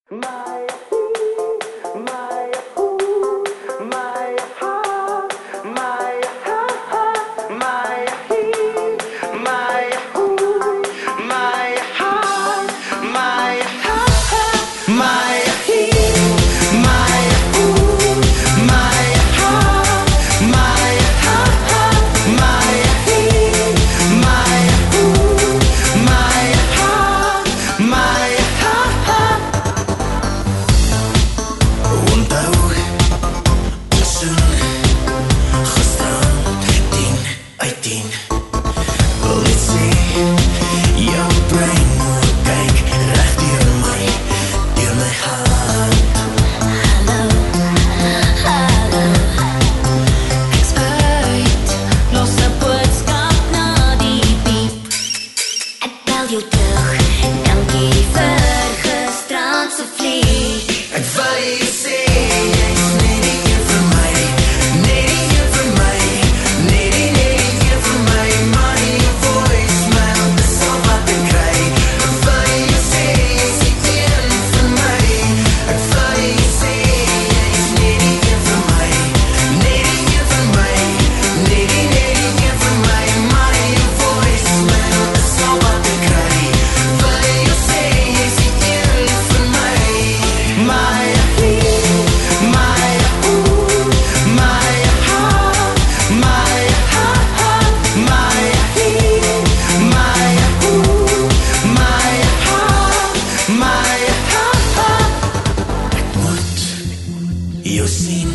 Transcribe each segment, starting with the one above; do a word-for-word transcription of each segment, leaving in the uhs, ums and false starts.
Jou sien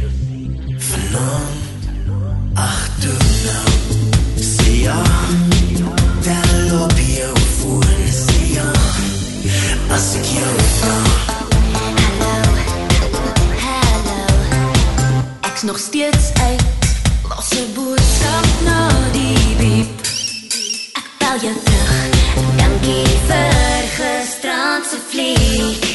vanaand agter nou. Sê ja, tel op jou foon. Sê ja, as ek jou vraag. Hallo, hallo. Ek's nog steeds uit. Los 'n boodskap na die biep. Ek bel jou terug. Dankie vir gisterand se vlieg.